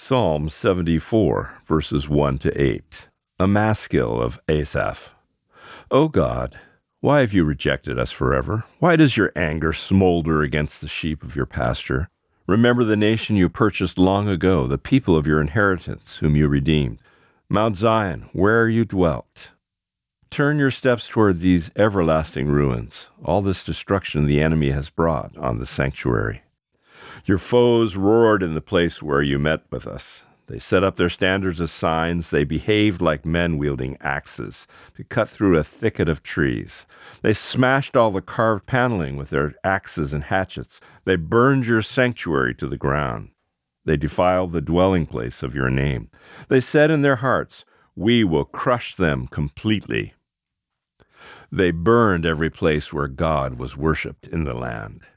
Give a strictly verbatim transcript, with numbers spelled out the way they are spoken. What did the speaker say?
Psalm seventy-four, verses one to eight. A maskil of Asaph. O God, why have you rejected us forever? Why does your anger smolder against the sheep of your pasture? Remember the nation you purchased long ago, the people of your inheritance, whom you redeemed. Mount Zion, where you dwelt. Turn your steps toward these everlasting ruins, all this destruction the enemy has brought on the sanctuary. Your foes roared in the place where you met with us. They set up their standards as signs. They behaved like men wielding axes to cut through a thicket of trees. They smashed all the carved paneling with their axes and hatchets. They burned your sanctuary to the ground. They defiled the dwelling place of your name. They said in their hearts, "We will crush them completely." They burned every place where God was worshipped in the land.